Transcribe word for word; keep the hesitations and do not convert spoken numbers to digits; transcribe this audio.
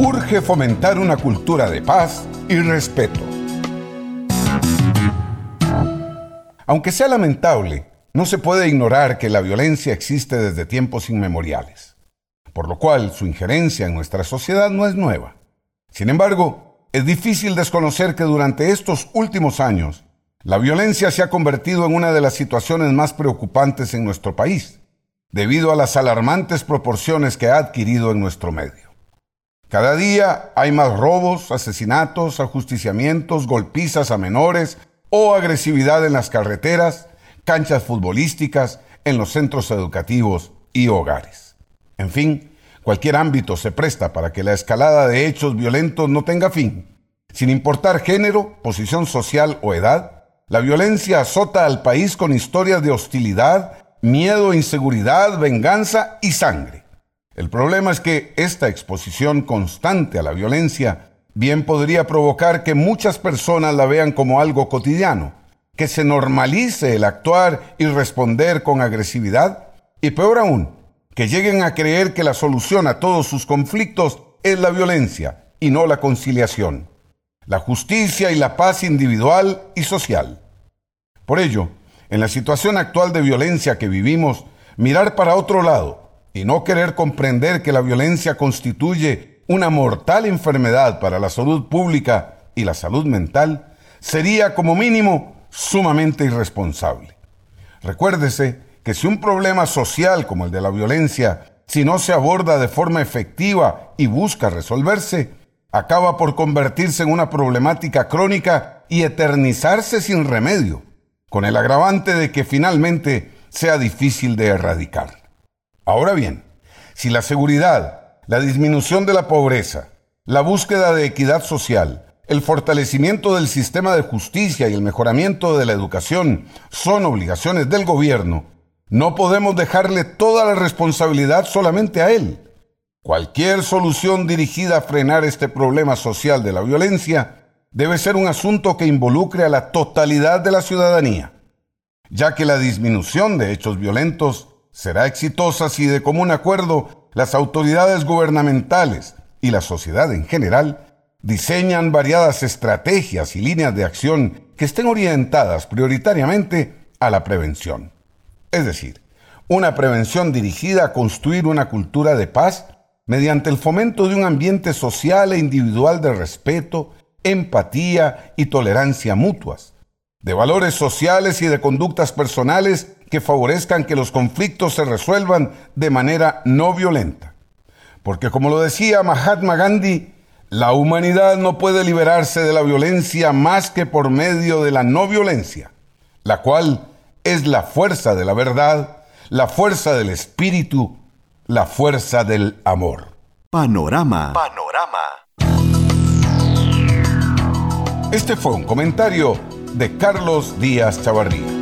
urge fomentar una cultura de paz y respeto. Aunque sea lamentable, no se puede ignorar que la violencia existe desde tiempos inmemoriales, por lo cual su injerencia en nuestra sociedad no es nueva. Sin embargo, es difícil desconocer que durante estos últimos años, la violencia se ha convertido en una de las situaciones más preocupantes en nuestro país, debido a las alarmantes proporciones que ha adquirido en nuestro medio. Cada día hay más robos, asesinatos, ajusticiamientos, golpizas a menores o agresividad en las carreteras, canchas futbolísticas, en los centros educativos y hogares. En fin, cualquier ámbito se presta para que la escalada de hechos violentos no tenga fin. Sin importar género, posición social o edad, la violencia azota al país con historias de hostilidad, miedo, inseguridad, venganza y sangre. El problema es que esta exposición constante a la violencia bien podría provocar que muchas personas la vean como algo cotidiano, que se normalice el actuar y responder con agresividad, y peor aún, que lleguen a creer que la solución a todos sus conflictos es la violencia y no la conciliación, la justicia y la paz individual y social. Por ello, en la situación actual de violencia que vivimos, mirar para otro lado y no querer comprender que la violencia constituye una mortal enfermedad para la salud pública y la salud mental sería, como mínimo, sumamente irresponsable. Recuérdese que si un problema social como el de la violencia, si no se aborda de forma efectiva y busca resolverse, acaba por convertirse en una problemática crónica y eternizarse sin remedio, con el agravante de que finalmente sea difícil de erradicar. Ahora bien, si la seguridad, la disminución de la pobreza, la búsqueda de equidad social, el fortalecimiento del sistema de justicia y el mejoramiento de la educación son obligaciones del gobierno, no podemos dejarle toda la responsabilidad solamente a él. Cualquier solución dirigida a frenar este problema social de la violencia debe ser un asunto que involucre a la totalidad de la ciudadanía, ya que la disminución de hechos violentos será exitosa si de común acuerdo las autoridades gubernamentales y la sociedad en general diseñan variadas estrategias y líneas de acción que estén orientadas prioritariamente a la prevención. Es decir, una prevención dirigida a construir una cultura de paz mediante el fomento de un ambiente social e individual de respeto, empatía y tolerancia mutuas, de valores sociales y de conductas personales que favorezcan que los conflictos se resuelvan de manera no violenta. Porque como lo decía Mahatma Gandhi, la humanidad no puede liberarse de la violencia más que por medio de la no violencia, la cual es la fuerza de la verdad, la fuerza del espíritu, la fuerza del amor. Panorama. Panorama. Este fue un comentario de Carlos Díaz Chavarría.